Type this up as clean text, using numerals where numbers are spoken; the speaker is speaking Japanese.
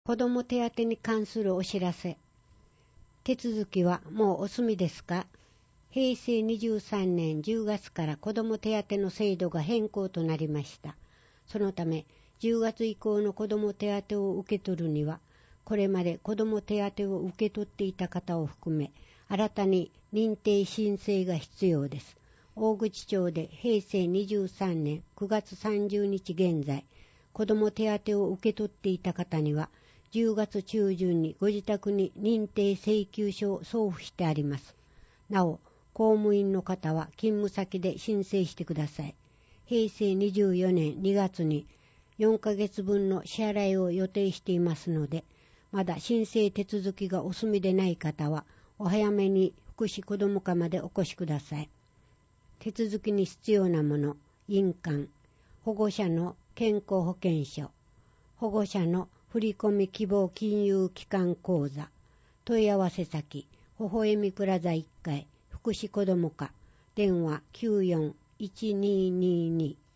子ども手当に関するお知らせ。手続きはもうお済みですか？平成23年10月から子ども手当の制度が変更となりました。そのため、10月以降の子ども手当を受け取るには、これまで子ども手当を受け取っていた方を含め、新たに認定申請が必要です。大口町で平成23年9月30日現在、子ども手当を受け取っていた方には、10月中旬にご自宅に認定請求書を送付してあります。なお、公務員の方は勤務先で申請してください。平成24年2月に4ヶ月分の支払いを予定していますので、まだ申請手続きがお済みでない方は、お早めに福祉子ども課までお越しください。手続きに必要なもの、印鑑、保護者の健康保険証、保護者の振込希望金融機関口座、問い合わせ先、ほほえみプラザ1階、福祉子ども課、電話941222